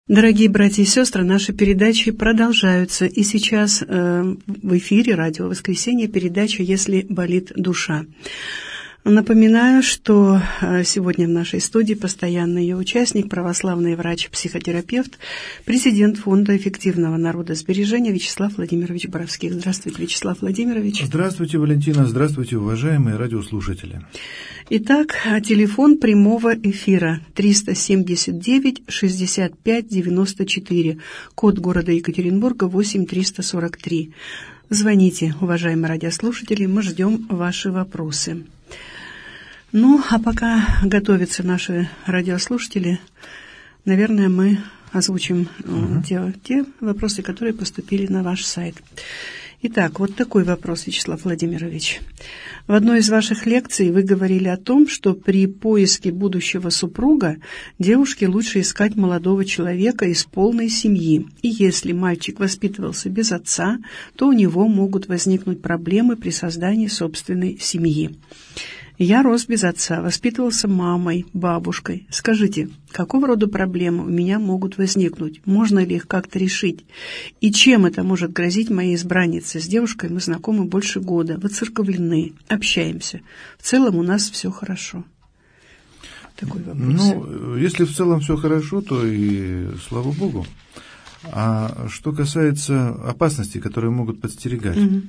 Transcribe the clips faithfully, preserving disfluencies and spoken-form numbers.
Дорогие братья и сестры, наши передачи продолжаются. И сейчас э, в эфире «Радио Воскресенье» передача «Если болит душа». Напоминаю, что сегодня в нашей студии постоянный ее участник, православный врач-психотерапевт, президент Фонда эффективного народосбережения Вячеслав Владимирович Боровских. Здравствуйте, Вячеслав Владимирович. Здравствуйте, Валентина. Здравствуйте, уважаемые радиослушатели. Итак, телефон прямого эфира триста семьдесят девять шестьдесят пять девяносто четыре, код города Екатеринбурга восемь триста сорок три. Звоните, уважаемые радиослушатели, мы ждем ваши вопросы. Ну, а пока готовятся наши радиослушатели, наверное, мы озвучим uh-huh. те, те вопросы, которые поступили на ваш сайт. Итак, вот такой вопрос, Вячеслав Владимирович. В одной из ваших лекций вы говорили о том, что при поиске будущего супруга девушке лучше искать молодого человека из полной семьи. И если мальчик воспитывался без отца, то у него могут возникнуть проблемы при создании собственной семьи. Я рос без отца, воспитывался мамой, бабушкой. Скажите, какого рода проблемы у меня могут возникнуть? Можно ли их как-то решить? И чем это может грозить моей избраннице? С девушкой мы знакомы больше года, воцерковлены, общаемся. В целом у нас все хорошо. Такой вопрос. Ну, если в целом все хорошо, то и слава Богу. А что касается опасностей, которые могут подстерегать. Угу.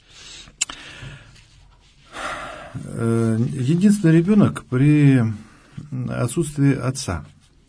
Единственный ребенок при отсутствии отца.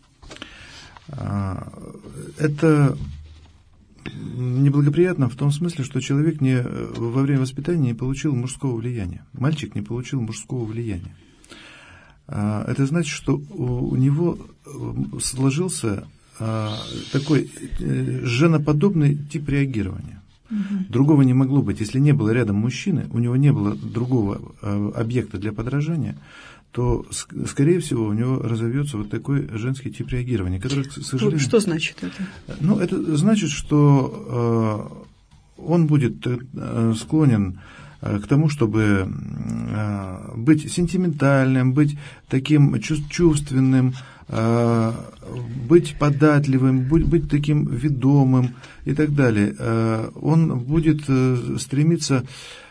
Это неблагоприятно в том смысле, что человек не, во время воспитания не получил мужского влияния. Мальчик не получил мужского влияния. Это значит, что у него сложился такой женоподобный тип реагирования. Угу. Другого не могло быть. Если не было рядом мужчины, у него не было другого э, объекта для подражания, то, ск- скорее всего, у него разовьется вот такой женский тип реагирования, который, к сожалению... Что значит это? Ну, это значит, что э, он будет э, склонен э, к тому, чтобы э, быть сентиментальным, быть таким чувственным, быть податливым, быть, быть таким ведомым и так далее. Он будет стремиться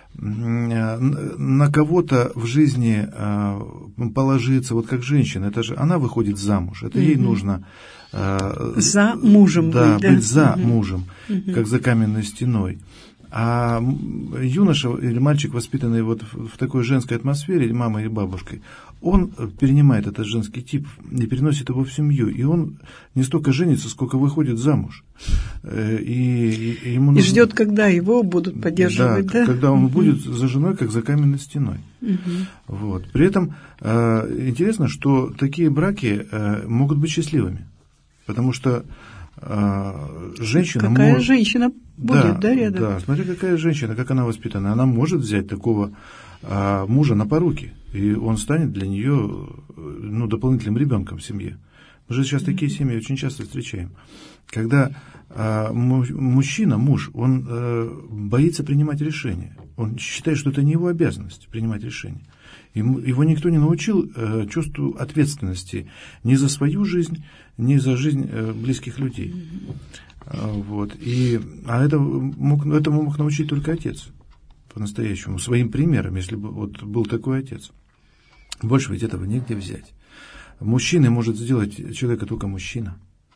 на кого-то в жизни положиться, вот как женщина. Это же она выходит замуж, это mm-hmm. ей нужно за мужем да, быть, да? быть за mm-hmm. мужем, mm-hmm. как за каменной стеной. А юноша или мальчик, воспитанный вот в такой женской атмосфере, мамой и бабушкой, он перенимает этот женский тип и переносит его в семью. И он не столько женится, сколько выходит замуж. И, и, ему нужно... и ждет, когда его будут поддерживать, да? Да, когда он угу. будет за женой, как за каменной стеной. Угу. Вот. При этом интересно, что такие браки могут быть счастливыми. Потому что женщина какая может... женщина будет, да, да, рядом? Да, смотри, какая женщина, как она воспитана. Она может взять такого а, мужа на поруки, и он станет для нее ну, дополнительным ребенком в семье. Мы же сейчас mm-hmm. такие семьи очень часто встречаем. Когда а, мужчина, муж, он а, боится принимать решения. Он считает, что это не его обязанность принимать решения. Ему, его никто не научил э, чувству ответственности ни за свою жизнь, ни за жизнь э, близких людей. Mm-hmm. Вот. И, а это мог, этому мог научить только отец, по-настоящему, своим примером, если бы вот был такой отец. Больше ведь этого негде взять. Мужчиной может сделать человека только мужчина.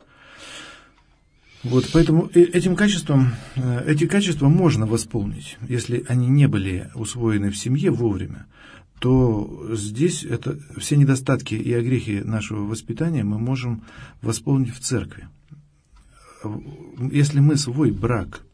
Вот, поэтому этим качеством, эти качества можно восполнить, если они не были усвоены в семье вовремя, то здесь это, все недостатки и огрехи нашего воспитания мы можем восполнить в церкви. Если мы свой брак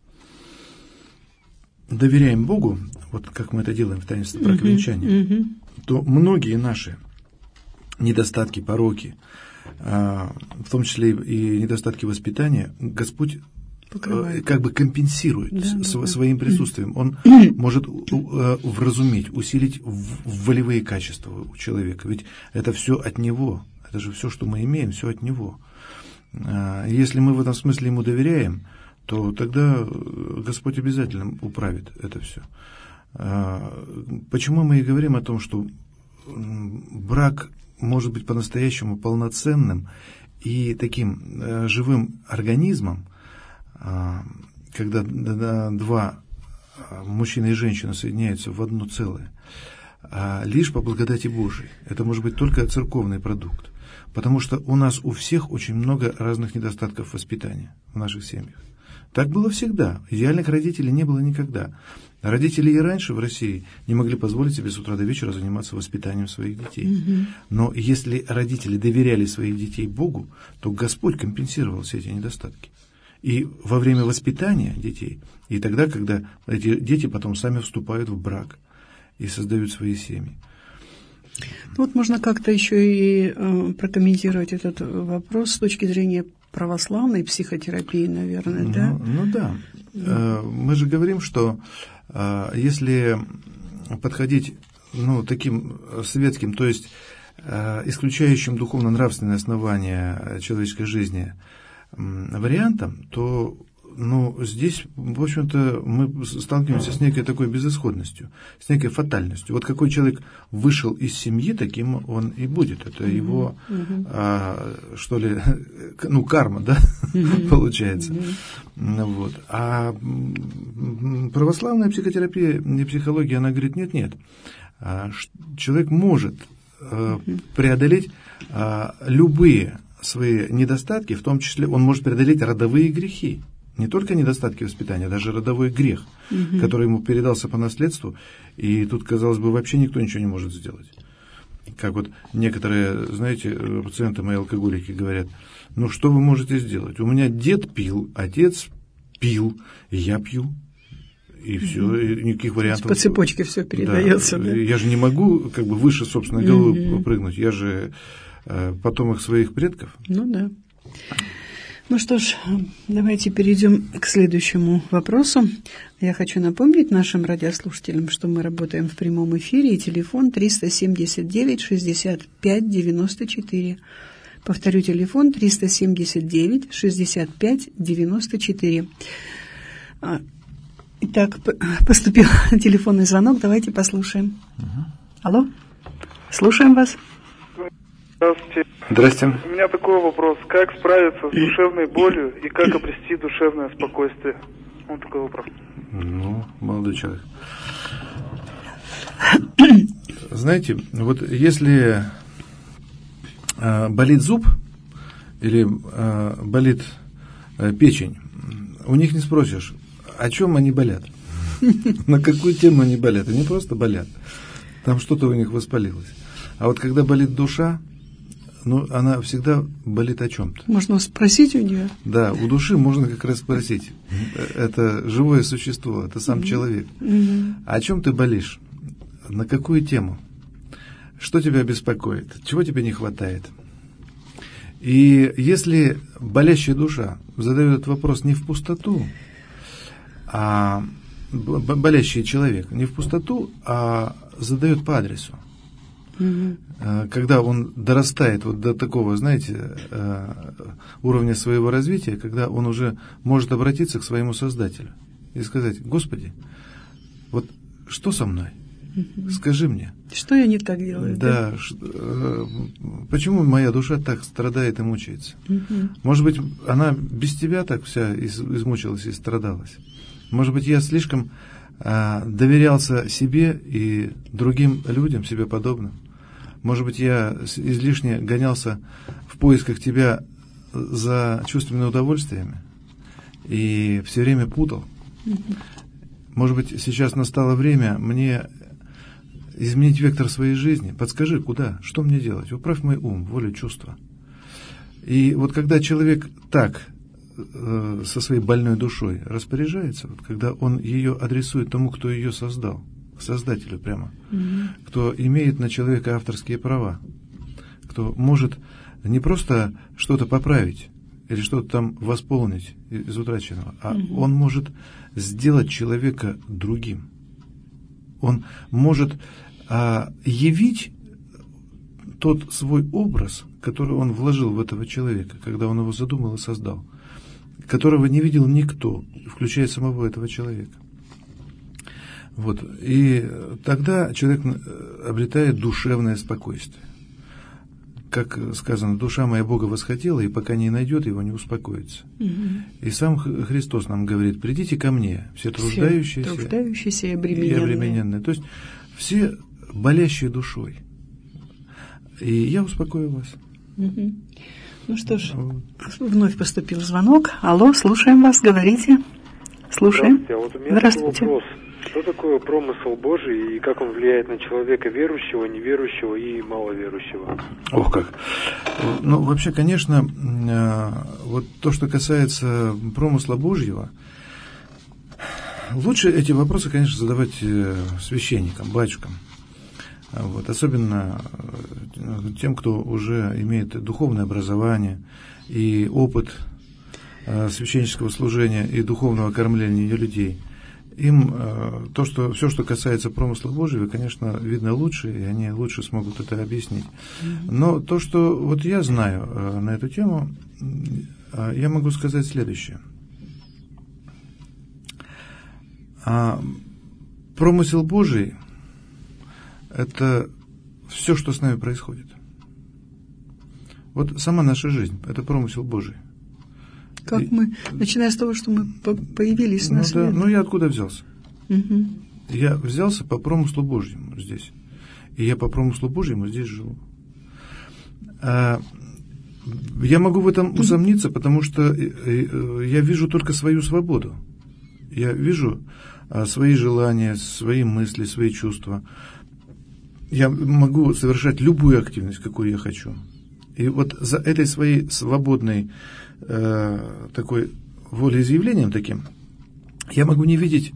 доверяем Богу, вот как мы это делаем в таинстве браковенчания, uh-huh, uh-huh. то многие наши недостатки, пороки, в том числе и недостатки воспитания, Господь покрывает, как бы компенсирует да, с, да, своим да. присутствием. Он может вразумить, усилить волевые качества у человека. Ведь это все от Него. Это же все, что мы имеем, все от Него. Если мы в этом смысле Ему доверяем, то тогда Господь обязательно управит это все. Почему мы и говорим о том, что брак может быть по-настоящему полноценным И таким э, живым организмом, э, когда э, два э, мужчина и женщина соединяются в одно целое, э, лишь по благодати Божией. Это может быть только церковный продукт. Потому что у нас у всех очень много разных недостатков воспитания в наших семьях. Так было всегда. Идеальных родителей не было никогда. Родители и раньше в России не могли позволить себе с утра до вечера заниматься воспитанием своих детей. Mm-hmm. Но если родители доверяли своих детей Богу, то Господь компенсировал все эти недостатки. И во время воспитания детей, и тогда, когда эти дети потом сами вступают в брак и создают свои семьи. Вот можно как-то еще и э, прокомментировать этот вопрос с точки зрения православной психотерапии, наверное, ну, да? Ну да. Э, мы же говорим, что э, если подходить ну, таким светским, то есть э, исключающим духовно-нравственные основания человеческой жизни э, вариантом, то ну, здесь, в общем-то, мы сталкиваемся с некой такой безысходностью, с некой фатальностью. Вот какой человек вышел из семьи, таким он и будет. Это mm-hmm. его, mm-hmm. А, что ли, ну, карма, да, mm-hmm. получается. Mm-hmm. Вот. А православная психотерапия и психология, она говорит, нет-нет, человек может mm-hmm. преодолеть любые свои недостатки, в том числе он может преодолеть родовые грехи. Не только недостатки воспитания, а даже родовой грех, угу. который ему передался по наследству, и тут, казалось бы, вообще никто ничего не может сделать. Как вот некоторые, знаете, пациенты мои алкоголики говорят, ну что вы можете сделать? У меня дед пил, отец пил, и я пью. И все, угу. и никаких вариантов. По цепочке все передается. Да. Да? Я же не могу как бы выше собственной головы угу. прыгнуть, я же э, потомок своих предков. Ну да. Ну что ж, давайте перейдем к следующему вопросу. Я хочу напомнить нашим радиослушателям, что мы работаем в прямом эфире, и телефон триста семьдесят девять шестьдесят пять девяносто четыре. Повторю, телефон триста семьдесят девять шестьдесят пять девяносто четыре. Итак, поступил телефонный звонок, давайте послушаем. Угу. Алло, слушаем вас. Здравствуйте. Здрасте. У меня такой вопрос. Как справиться с душевной болью и как обрести душевное спокойствие? Вот такой вопрос. Ну, молодой человек. Знаете, вот если э, болит зуб или э, болит э, печень, у них не спросишь, о чем они болят, на какую тему они болят. Они просто болят. Там что-то у них воспалилось. А вот когда болит душа, ну, она всегда болит о чем-то. Можно спросить у нее? Да, у души можно как раз спросить. Это живое существо, это сам mm-hmm. человек. Mm-hmm. А о чем ты болишь? На какую тему? Что тебя беспокоит? Чего тебе не хватает? И если болящая душа задает этот вопрос не в пустоту, а болящий человек не в пустоту, а задает по адресу. Когда он дорастает вот до такого, знаете, уровня своего развития, когда он уже может обратиться к своему Создателю и сказать: Господи, вот что со мной? Скажи мне. Что я не так делаю? Да, да? Что, почему моя душа так страдает и мучается? Угу. Может быть, она без тебя так вся измучилась и страдалась? Может быть, я слишком а, доверялся себе и другим людям, себе подобным? Может быть, я излишне гонялся в поисках тебя за чувственными удовольствиями и все время путал? Mm-hmm. Может быть, сейчас настало время мне изменить вектор своей жизни? Подскажи, куда? Что мне делать? Управь мой ум, волю, чувства. И вот когда человек так э, со своей больной душой распоряжается, вот, когда он ее адресует тому, кто ее создал, Создателю прямо, mm-hmm. кто имеет на человека авторские права, кто может не просто что-то поправить или что-то там восполнить из утраченного, а mm-hmm. он может сделать человека другим. Он может а, явить тот свой образ, который он вложил в этого человека, когда он его задумал и создал, которого не видел никто, включая самого этого человека. Вот. И тогда человек обретает душевное спокойствие. как сказано, душа моя Бога восхотела, и пока не найдет его, не успокоится. Угу. И сам Христос нам говорит: придите ко мне, все труждающиеся, все труждающиеся и обремененные. и обремененные. То есть все болящие душой. И я успокою вас. Угу. Ну что ж, вновь поступил звонок. Алло, слушаем вас, говорите. Слушаем. Здравствуйте. А вот у меня Здравствуйте. такой вопрос. Что такое промысел Божий и как он влияет на человека верующего, неверующего и маловерующего? Ох как. Ну, вообще, конечно, вот то, что касается промысла Божьего, лучше эти вопросы, конечно, задавать священникам, батюшкам. Вот, особенно тем, кто уже имеет духовное образование и опыт священнического служения и духовного кормления людей. Им то, что, все, что касается промысла Божьего, конечно, видно лучше, и они лучше смогут это объяснить. Но то, что вот я знаю на эту тему, я могу сказать следующее. Промысел Божий – это все, что с нами происходит. Вот сама наша жизнь – это промысел Божий. Как и, мы, начиная с того, что мы появились ну, на свет. Да, ну я откуда взялся? Угу. Я взялся по промыслу Божьему здесь. И я по промыслу Божьему здесь живу. А, я могу в этом усомниться, потому что я вижу только свою свободу. Я вижу свои желания, свои мысли, свои чувства. Я могу совершать любую активность, какую я хочу. И вот за этой своей свободной э, такой волеизъявлением таким я могу не видеть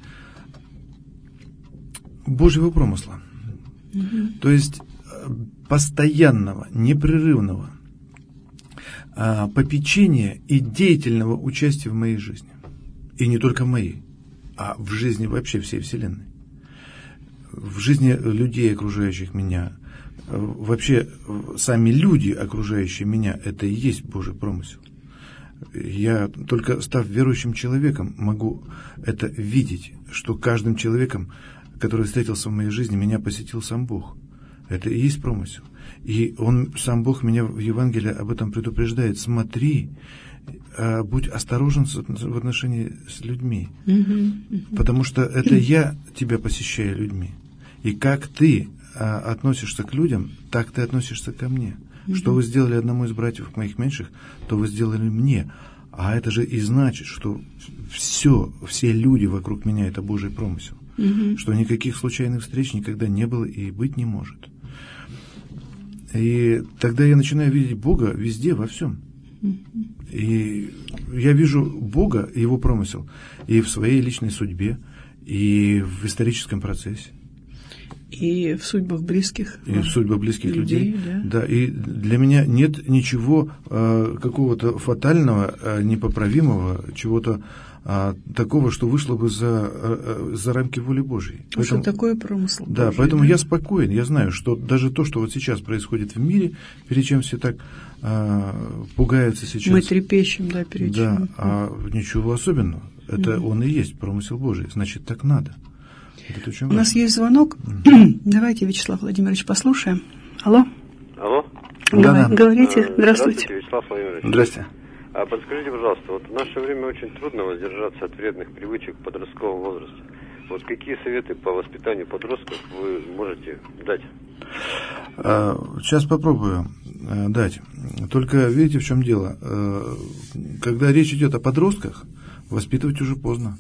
Божьего промысла. Mm-hmm. То есть постоянного, непрерывного э, попечения и деятельного участия в моей жизни. И не только в моей, а в жизни вообще всей Вселенной. В жизни людей, окружающих меня, вообще сами люди, окружающие меня, это и есть Божий промысел. Я, только став верующим человеком, могу это видеть, что каждым человеком, который встретился в моей жизни, меня посетил сам Бог. Это и есть промысел. И он, сам Бог, меня в Евангелии об этом предупреждает. Смотри, будь осторожен в отношении с людьми, mm-hmm. потому что это я тебя посещаю людьми. И как ты а, относишься к людям, так ты относишься ко мне. Mm-hmm. Что вы сделали одному из братьев моих меньших, то вы сделали мне. А это же и значит, что все, все люди вокруг меня – это Божий промысел. Mm-hmm. Что никаких случайных встреч никогда не было и быть не может. И тогда я начинаю видеть Бога везде, во всем. Mm-hmm. И я вижу Бога, Его промысел, и в своей личной судьбе, и в историческом процессе. И в судьбах близких И в судьбах близких людей. людей да. Да, и для меня нет ничего э, какого-то фатального, э, непоправимого, чего-то э, такого, что вышло бы за, э, за рамки воли Божьей. Потому что такое промысл Да, Божий, поэтому да? я спокоен. Я знаю, что даже то, что вот сейчас происходит в мире, перед чем все так э, пугаются сейчас. Мы трепещем, да, перед да, чем. А ничего особенного. Это mm-hmm. он и есть промысел Божий. Значит, так надо. У нас есть звонок. Mm-hmm. Давайте, Вячеслав Владимирович, послушаем. Алло. Алло. Да, говорите. А, здравствуйте. Здравствуйте, Вячеслав Владимирович. Здрасте. А подскажите, пожалуйста, вот в наше время очень трудно воздержаться от вредных привычек в подростковом возрасте. Вот какие советы по воспитанию подростков вы можете дать? А, сейчас попробую дать. Только видите, в чем дело? Когда речь идет о подростках, воспитывать уже поздно.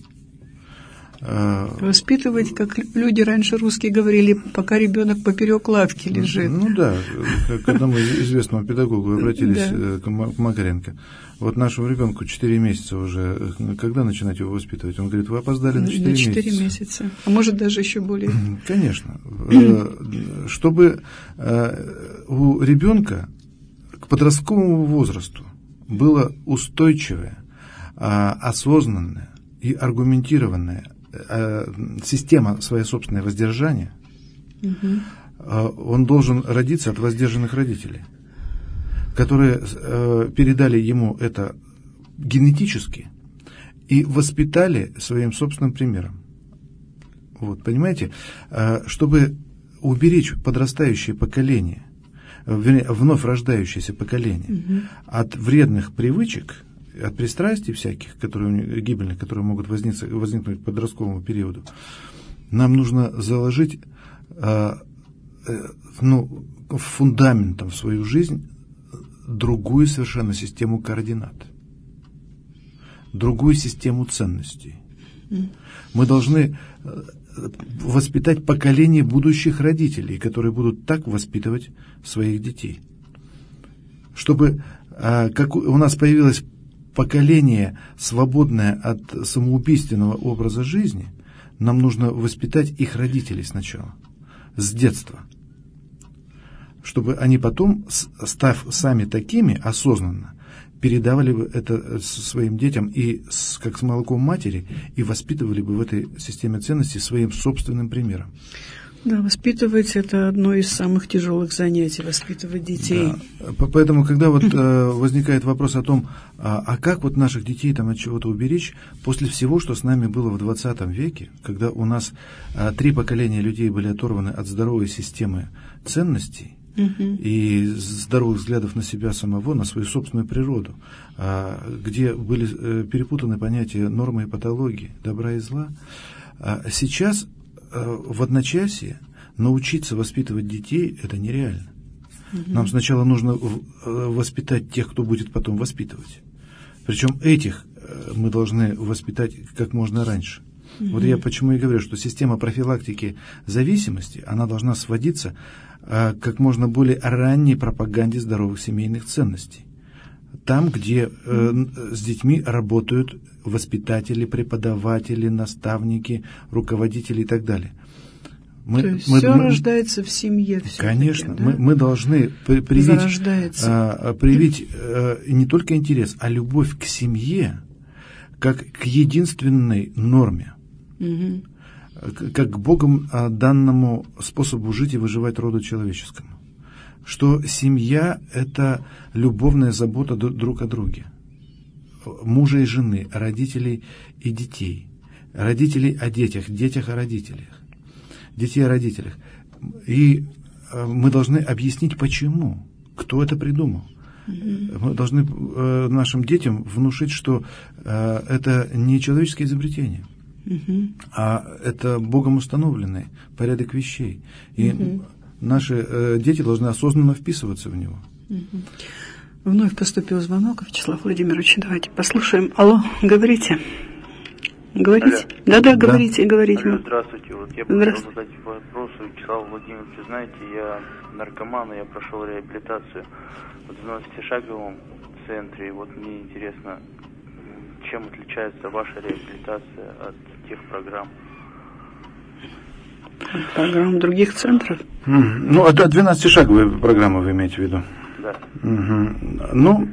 Воспитывать, как люди раньше русские говорили, пока ребенок поперек лавки лежит. Ну да, к одному известному педагогу обратились да. к Макаренко. Вот нашему ребенку четыре месяца уже. Когда начинать его воспитывать? Он говорит, вы опоздали на четыре месяца. На четыре месяца. А может даже еще более. Конечно. Чтобы у ребенка к подростковому возрасту было устойчивое, осознанное и аргументированное система своей собственной воздержания, угу. он должен родиться от воздержанных родителей, которые передали ему это генетически и воспитали своим собственным примером. Вот, понимаете, чтобы уберечь подрастающее поколение вернее, вновь рождающееся поколение угу. от вредных привычек, от пристрастий всяких, которые, гибельных, которые могут возникнуть, возникнуть к подростковому периоду, нам нужно заложить э, э, ну, фундаментом в свою жизнь другую совершенно систему координат, другую систему ценностей. Мы должны воспитать поколение будущих родителей, которые будут так воспитывать своих детей. Чтобы, как у нас появилось поколение, свободное от самоубийственного образа жизни, нам нужно воспитать их родителей сначала, с детства. Чтобы они потом, став сами такими, осознанно, передавали бы это своим детям и с, как с молоком матери, и воспитывали бы в этой системе ценностей своим собственным примером. Да, воспитывать – это одно из самых тяжелых занятий, воспитывать детей. Да. Поэтому, когда вот э, возникает вопрос о том, а, а как вот наших детей там от чего-то уберечь, после всего, что с нами было в двадцатом веке, когда у нас а, три поколения людей были оторваны от здоровой системы ценностей, Uh-huh. и здоровых взглядов на себя самого, на свою собственную природу, где были перепутаны понятия нормы и патологии, добра и зла. Сейчас в одночасье научиться воспитывать детей – это нереально. Uh-huh. Нам сначала нужно воспитать тех, кто будет потом воспитывать. Причем этих мы должны воспитать как можно раньше. Uh-huh. Вот я почему и говорю, что система профилактики зависимости, она должна сводиться а, как можно более ранней пропаганде здоровых семейных ценностей. Там, где э, с детьми работают воспитатели, преподаватели, наставники, руководители и так далее. Мы, То есть мы, все мы, рождается в семье. Конечно, да? мы, мы должны привить, а, привить а, не только интерес, а любовь к семье как к единственной норме. Угу. Как к Богом данному способу жить и выживать роду человеческому. Что семья – это любовная забота друг о друге. Мужа и жены, родителей и детей. Родителей о детях, детях о родителях. Детей о родителях. И мы должны объяснить, почему, кто это придумал. Мы должны нашим детям внушить, что это не человеческое изобретение, Uh-huh. а это Богом установленный порядок вещей. И uh-huh. наши э, дети должны осознанно вписываться в него. Uh-huh. Вновь поступил звонок, Вячеслав Владимирович. Давайте послушаем. Алло, говорите. Говорите. Да-да, говорите, да. говорите. Алло, здравствуйте. Вот я бы хотел задать вопрос Вячеславу Владимировичу. Знаете, я наркоман, и я прошел реабилитацию в двенадцатишаговом центре. И вот мне интересно, чем отличается ваша реабилитация от тех программ? От программ других центров? Mm. Ну, это двенадцатишаговая программа, вы имеете в виду? Да. Угу. Ну,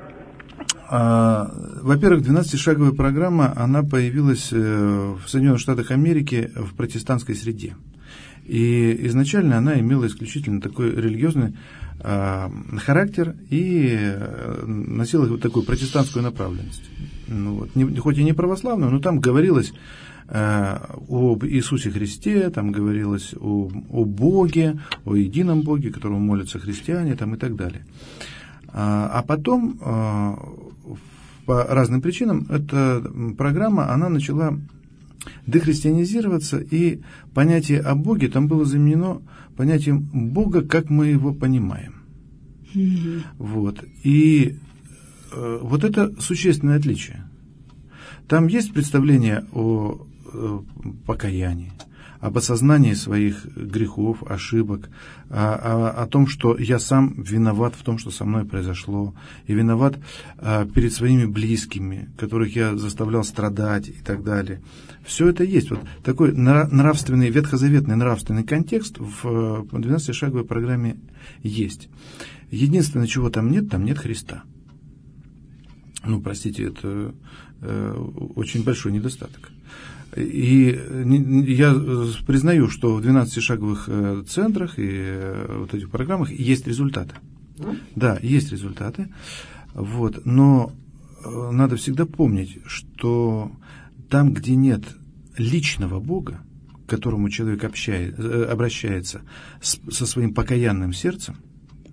а, во-первых, двенадцатишаговая программа, она появилась в Соединенных Штатах Америки в протестантской среде. И изначально она имела исключительно такой религиозный а, характер и носила вот такую протестантскую направленность. Ну, вот, не, хоть и не православную, но там говорилось а, об Иисусе Христе, там говорилось о, о Боге, о едином Боге, которому молятся христиане, там, и так далее. А, а потом, а, по разным причинам, эта программа, она начала дехристианизироваться, и понятие о Боге там было заменено понятием Бога, как мы его понимаем. Mm-hmm. Вот. И э, вот это существенное отличие. Там есть представление о э, покаянии, об осознании своих грехов, ошибок, о, о, о том, что я сам виноват в том, что со мной произошло, и виноват а, перед своими близкими, которых я заставлял страдать и так далее. Все это есть. Вот такой нравственный, ветхозаветный нравственный контекст в двенадцатишаговой программе есть. Единственное, чего там нет, там нет Христа. Ну, простите, это э, очень большой недостаток. И я признаю, что в двенадцатишаговых центрах и вот этих программах есть результаты. Да, есть результаты. Вот. Но надо всегда помнить, что там, где нет личного Бога, к которому человек общает, обращается со своим покаянным сердцем,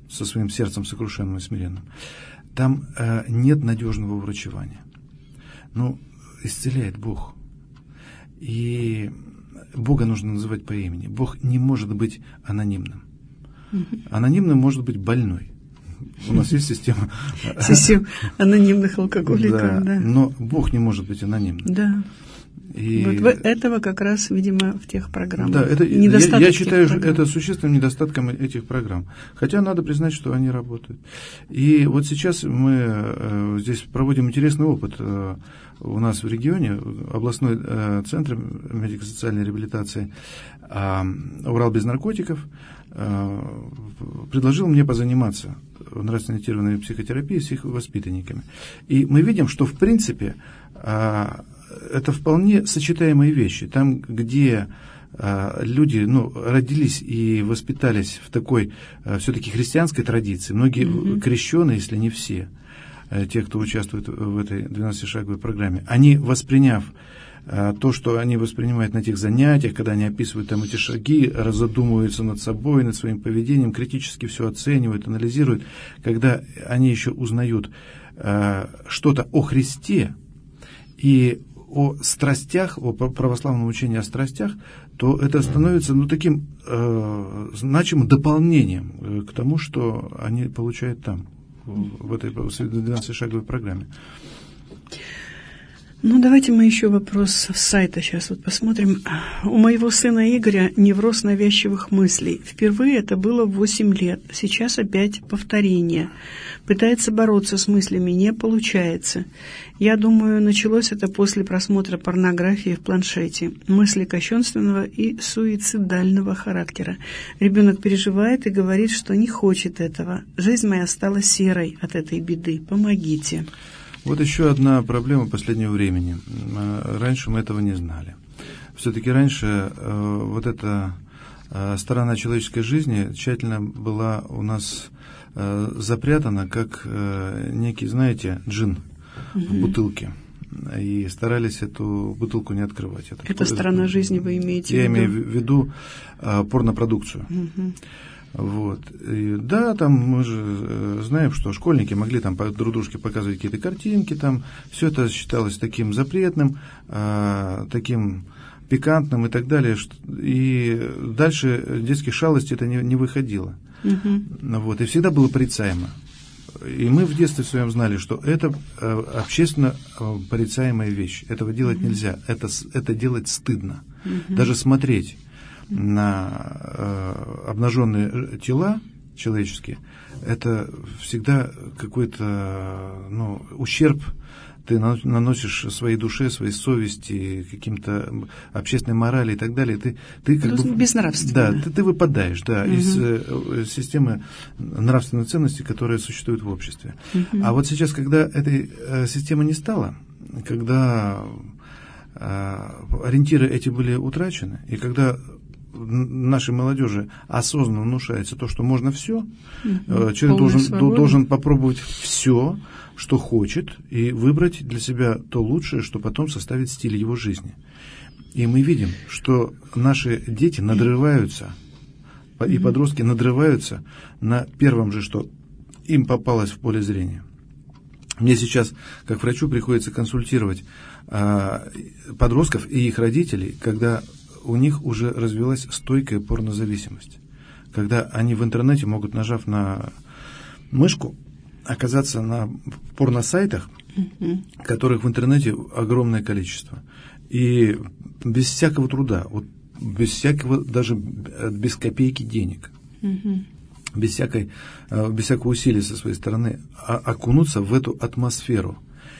со своим сердцем сокрушенным и смиренным, там э, нет надежного врачевания. Ну, исцеляет Бог. И Бога нужно называть по имени. Бог не может быть анонимным. Анонимным может быть больной. У нас есть система... Система анонимных алкоголиков, да, да. Но Бог не может быть анонимным. Да. И... Вот этого как раз, видимо, в тех программах. Да, это, я, я считаю, что это существенным недостатком этих программ. Хотя надо признать, что они работают. И вот сейчас мы э, здесь проводим интересный опыт. Э, у нас в регионе областной э, центр медико-социальной реабилитации э, «Урал без наркотиков» э, предложил мне позаниматься нравственно-ориентированной психотерапией с их воспитанниками. И мы видим, что в принципе э, это вполне сочетаемые вещи. Там, где э, люди ну, родились и воспитались в такой э, все-таки христианской традиции, многие mm-hmm. крещеные, если не все, э, те, кто участвует в этой двенадцатишаговой программе, они, восприняв э, то, что они воспринимают на тех занятиях, когда они описывают там эти шаги, разодумываются над собой, над своим поведением, критически все оценивают, анализируют, когда они еще узнают э, что-то о Христе и о страстях, о православном учении о страстях, то это становится ну, таким э, значимым дополнением к тому, что они получают там, в этой двенадцатишаговой программе. Ну, давайте мы еще вопрос с сайта сейчас вот посмотрим. У моего сына Игоря невроз навязчивых мыслей. Впервые это было в восемь лет. Сейчас опять повторение. Пытается бороться с мыслями, не получается. Я думаю, началось это после просмотра порнографии в планшете. Мысли кощунственного и суицидального характера. Ребенок переживает и говорит, что не хочет этого. Жизнь моя стала серой от этой беды. Помогите. Вот еще одна проблема последнего времени. Раньше мы этого не знали. Все-таки раньше э, вот эта э, сторона человеческой жизни тщательно была у нас э, запрятана, как э, некий, знаете, джин угу. в бутылке. И старались эту бутылку не открывать. Это, это сторона это, жизни вы имеете я в виду? Я имею в виду э, порнопродукцию. Угу. Вот. И, да, там мы же э, знаем, что школьники могли там по друг дружке показывать какие-то картинки, там все это считалось таким запретным, э, таким пикантным и так далее. И дальше детских шалостей это не, не выходило. Угу. Вот. И всегда было порицаемо. И мы в детстве своем знали, что это э, общественно э, порицаемая вещь. Этого делать угу. нельзя. Это, это делать стыдно. Угу. Даже смотреть на э, обнаженные тела человеческие, это всегда какой-то ну, ущерб ты наносишь своей душе, своей совести, каким-то общественной морали и так далее. Ты, ты как бы, безнравственно. Да, ты, ты выпадаешь да, угу. из э, системы нравственных ценностей, которые существуют в обществе. Угу. А вот сейчас, когда этой э, системы не стало, когда э, ориентиры эти были утрачены, и когда нашей молодежи осознанно внушается то, что можно все, угу. человек должен, должен попробовать все, что хочет, и выбрать для себя то лучшее, что потом составит стиль его жизни. И мы видим, что наши дети надрываются, угу. и подростки надрываются на первом же, что им попалось в поле зрения. Мне сейчас, как врачу, приходится консультировать а, подростков и их родителей, когда у них уже развилась стойкая порнозависимость. Когда они в интернете могут, нажав на мышку, оказаться на порносайтах, mm-hmm. которых в интернете огромное количество. И без всякого труда, вот без всякого, даже без копейки денег, mm-hmm. без, всякой, без всякого усилия со своей стороны, окунуться в эту атмосферу,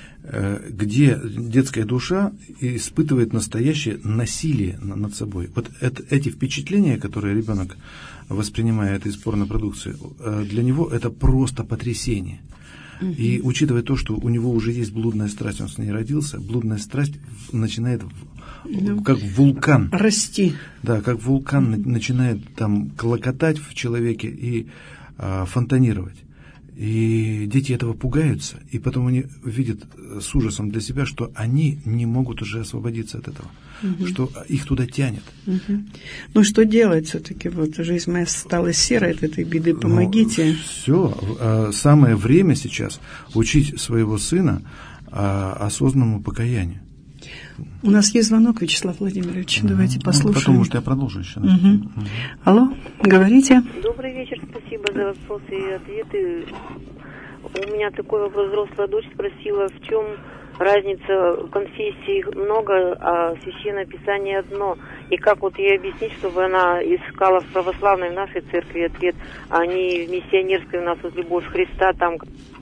где детская душа испытывает настоящее насилие над собой. Вот это, эти впечатления, которые ребенок воспринимает из порнопродукции, для него это просто потрясение. Угу. И учитывая то, что у него уже есть блудная страсть, он с ней родился, блудная страсть начинает ну, как вулкан расти. Да, как вулкан угу. начинает там клокотать в человеке и а, фонтанировать. И дети этого пугаются, и потом они видят с ужасом для себя, что они не могут уже освободиться от этого, угу. что их туда тянет. Угу. Ну, что делать все-таки? Вот жизнь моя стала серой от этой беды, помогите. Ну, все, самое время сейчас учить своего сына осознанному покаянию. У нас есть звонок, Вячеслав Владимирович, угу. давайте послушаем. Ну, потому что я продолжу еще. Угу. Угу. Алло, говорите. Добрый вечер, спасибо за вопросы и ответы. У меня такой вопрос. Взрослая дочь спросила, в чем разница конфессий много, а Священное Писание одно. И как вот ей объяснить, чтобы она искала в православной, в нашей церкви ответ, а не в миссионерской, у нас вот любовь Христа там.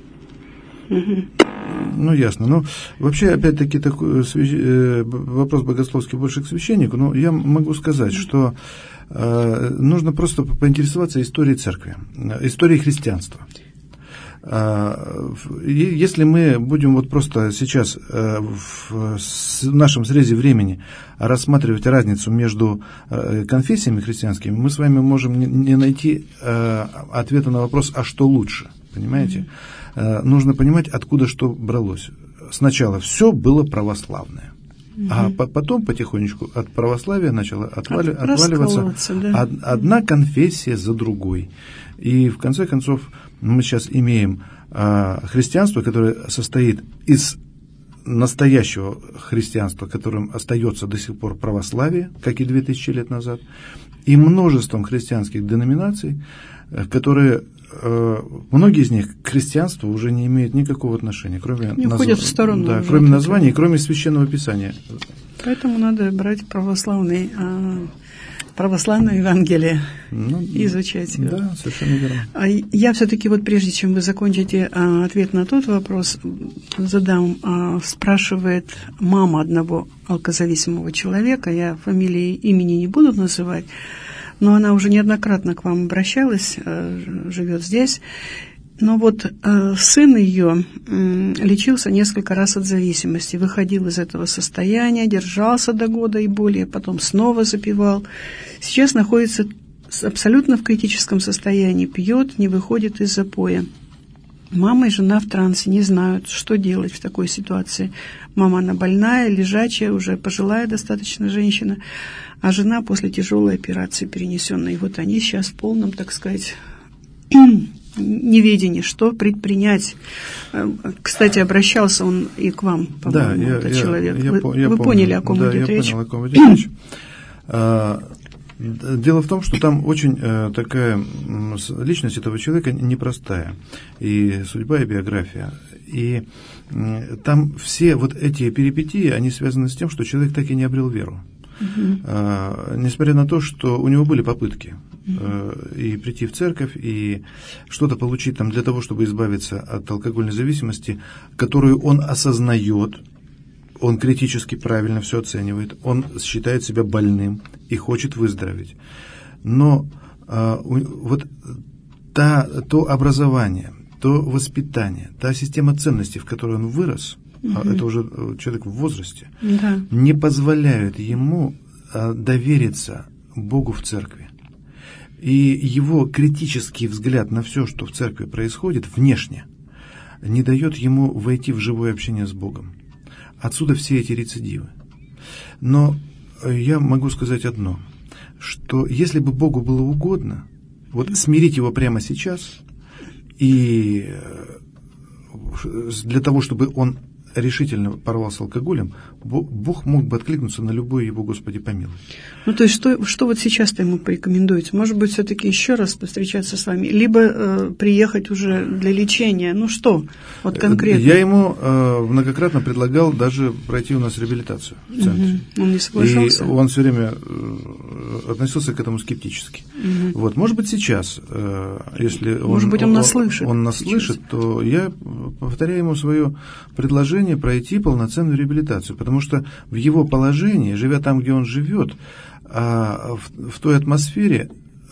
Угу. Ну, ясно. Ну, вообще, опять-таки, такой э, вопрос богословский больше к священнику, но я могу сказать, что э, нужно просто поинтересоваться историей церкви, историей христианства. Э, если мы будем вот просто сейчас э, в нашем срезе времени рассматривать разницу между э, конфессиями христианскими, мы с вами можем не, не найти э, ответа на вопрос, а что лучше, понимаете? Mm-hmm. Нужно понимать, откуда что бралось. Сначала все было православное, угу. а по- потом потихонечку от православия начало отвали- от, отваливаться да. од- одна конфессия за другой. И в конце концов мы сейчас имеем а, христианство, которое состоит из настоящего христианства, которым остается до сих пор православие, как и две тысячи лет назад, и множеством христианских деноминаций, которые многие из них к христианству уже не имеют никакого отношения, кроме, назв... в сторону, да, кроме названия и кроме священного писания. Поэтому надо брать православный, а, православное Евангелие, ну, изучать его. Да, совершенно верно. А я все-таки вот прежде чем вы закончите а, ответ на тот вопрос, задам. А, спрашивает мама одного алкозависимого человека, я фамилии, имени не буду называть, но она уже неоднократно к вам обращалась, живет здесь. Но вот э, сын ее э, лечился несколько раз от зависимости, выходил из этого состояния, держался до года и более, потом снова запивал. Сейчас находится абсолютно в критическом состоянии, пьет, не выходит из запоя. Мама и жена в трансе, не знают, что делать в такой ситуации. Мама, она больная, лежачая, уже пожилая достаточно женщина, а жена после тяжелой операции перенесенной. И вот они сейчас в полном, так сказать, неведении, что предпринять. Кстати, обращался он и к вам, по-моему, да, я, этот я, человек. Я, вы я вы помню, поняли, о ком да, идет я речь? Понял, о ком идет речь. Дело в том, что там очень э, такая личность этого человека непростая, и судьба, и биография. И э, там все вот эти перипетии, они связаны с тем, что человек так и не обрел веру. Uh-huh. Э, несмотря на то, что у него были попытки uh-huh. э, и прийти в церковь, и что-то получить там для того, чтобы избавиться от алкогольной зависимости, которую он осознает. Он критически правильно все оценивает, он считает себя больным и хочет выздороветь. Но а, вот та, то образование, то воспитание, та система ценностей, в которой он вырос, угу. а это уже человек в возрасте, да. не позволяют ему а, довериться Богу в церкви. И его критический взгляд на все, что в церкви происходит, внешне, не дает ему войти в живое общение с Богом. Отсюда все эти рецидивы. Но я могу сказать одно, что если бы Богу было угодно, вот смирить его прямо сейчас, и для того, чтобы он решительно порвал с алкоголем, Бог мог бы откликнуться на любое его «Господи, помилуй». Ну, то есть, что, что вот сейчас-то ему порекомендуете? Может быть, все-таки еще раз повстречаться с вами, либо э, приехать уже для лечения? Ну, что вот конкретно? Я ему э, многократно предлагал даже пройти у нас реабилитацию в центре. Угу. Он не соглашался? И он все время э, относился к этому скептически. Угу. Вот, может быть, сейчас, э, если может он, быть, он, он нас слышит, он нас слышит, то я повторяю ему свое предложение пройти полноценную реабилитацию, потому что в его положении, живя там, где он живет, в, в той атмосфере,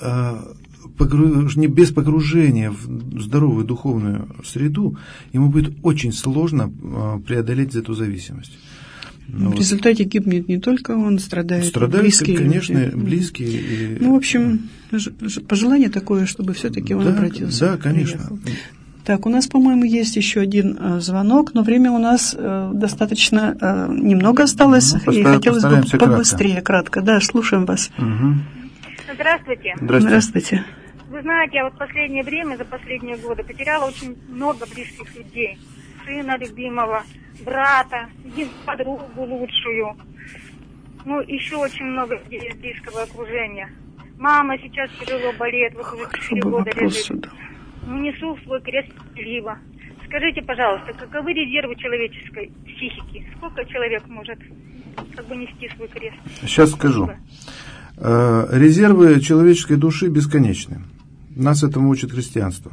не без погружения в здоровую духовную среду, ему будет очень сложно преодолеть эту зависимость. В вот. результате гибнет не только он, страдает, страдают, близкие конечно, люди. близкие. И... Ну, в общем, пожелание такое, чтобы все-таки он да, обратился. Да, конечно. Приехал. Так, у нас, по-моему, есть еще один э, звонок, но время у нас э, достаточно э, немного осталось, ну, и хотелось бы побыстрее, кратко. кратко. Да, слушаем вас. Угу. Здравствуйте. Здравствуйте. Здравствуйте. Вы знаете, я вот в последнее время, за последние годы, потеряла очень много близких людей. Сына любимого, брата, подругу лучшую. Ну, еще очень много людей из близкого окружения. Мама сейчас тяжело болеет, вот уже четыре года лежит. Сюда. Ну, несу свой крест терпеливо. Скажите, пожалуйста, каковы резервы человеческой психики? Сколько человек может как бы нести свой крест? Сейчас скажу. Спасибо. Резервы человеческой души бесконечны. Нас этому учит христианство.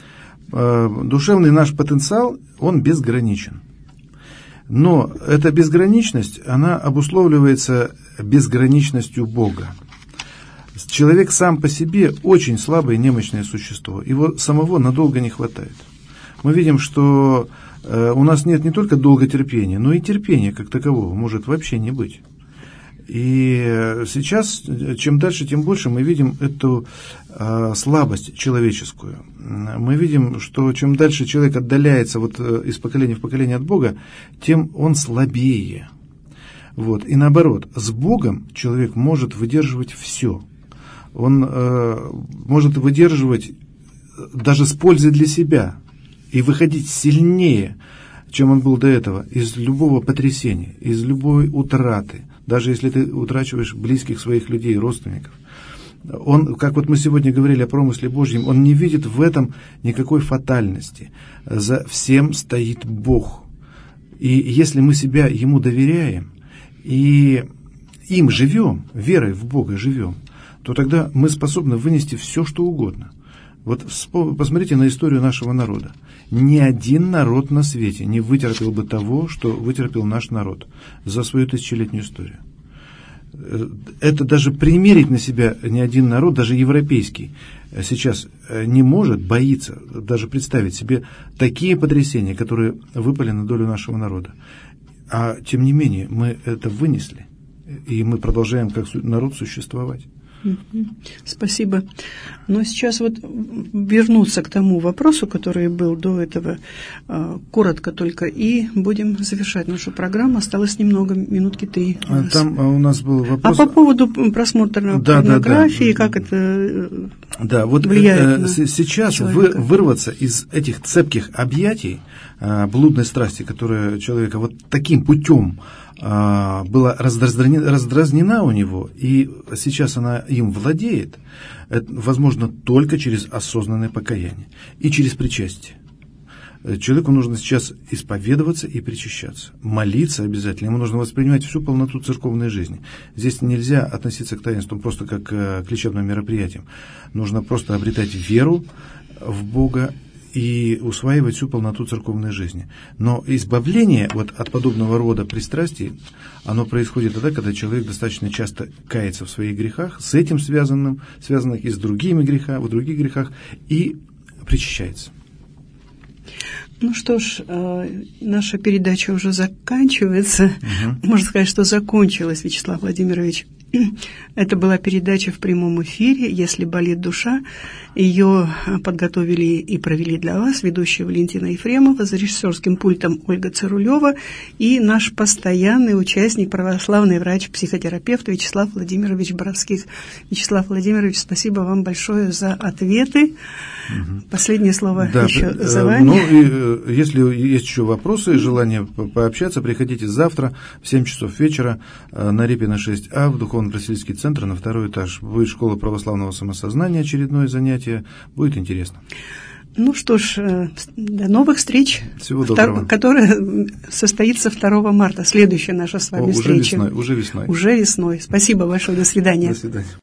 Душевный наш потенциал, он безграничен. Но эта безграничность, она обусловливается безграничностью Бога. Человек сам по себе очень слабое и немощное существо. Его самого надолго не хватает. Мы видим, что у нас нет не только долготерпения, но и терпения как такового может вообще не быть. И сейчас, чем дальше, тем больше мы видим эту э, слабость человеческую. Мы видим, что чем дальше человек отдаляется вот, из поколения в поколение от Бога, тем он слабее. Вот. И наоборот, с Богом человек может выдерживать все. Он э, может выдерживать даже с пользой для себя и выходить сильнее, чем он был до этого, из любого потрясения, из любой утраты. Даже если ты утрачиваешь близких своих людей, родственников. Он, как вот мы сегодня говорили о промысле Божьем, он не видит в этом никакой фатальности. За всем стоит Бог. И если мы себя Ему доверяем и им живем, верой в Бога живем, то тогда мы способны вынести все, что угодно. Вот посмотрите на историю нашего народа. Ни один народ на свете не вытерпел бы того, что вытерпел наш народ за свою тысячелетнюю историю. Это даже примерить на себя ни один народ, даже европейский, сейчас не может, боится даже представить себе такие потрясения, которые выпали на долю нашего народа. А тем не менее мы это вынесли, и мы продолжаем как народ существовать. Спасибо. Но сейчас вот вернуться к тому вопросу, который был до этого, коротко только, и будем завершать нашу программу. Осталось немного, минутки три. У Там у нас был вопрос. А по поводу просмотра да, порнографии, да, да. как это да, вот влияет на сейчас вы, вырваться из этих цепких объятий блудной страсти, которая человека вот таким путем была раздразнена, раздразнена у него, и сейчас она им владеет, это возможно только через осознанное покаяние и через причастие. Человеку нужно сейчас исповедоваться и причащаться, молиться обязательно, ему нужно воспринимать всю полноту церковной жизни. Здесь нельзя относиться к таинствам просто как к лечебным мероприятиям. Нужно просто обретать веру в Бога и усваивать всю полноту церковной жизни. Но избавление вот от подобного рода пристрастий, оно происходит тогда, когда человек достаточно часто кается в своих грехах, с этим связанным, связанных и с другими грехами, в других грехах, и причащается. Ну что ж, наша передача уже заканчивается. Угу. Можно сказать, что закончилась, Вячеслав Владимирович. Это была передача в прямом эфире «Если болит душа». Ее подготовили и провели для вас ведущая Валентина Ефремова, за режиссерским пультом Ольга Цирулева и наш постоянный участник, православный врач-психотерапевт Вячеслав Владимирович Боровских. Вячеслав Владимирович, спасибо вам большое за ответы. Угу. Последнее слово да, еще э, за вами. Ну, и, э, если есть еще вопросы и желание пообщаться, приходите завтра в семь часов вечера э, на Репина шесть А в Духовно-просветительский центр на второй этаж. Будет школа православного самосознания, очередное занятие. Будет интересно. Ну что ж, до новых встреч. Всего доброго. Втор... Которая состоится второго марта. Следующая наша с вами О, встреча. Уже весной, уже весной. Уже весной. Спасибо большое. До свидания. До свидания.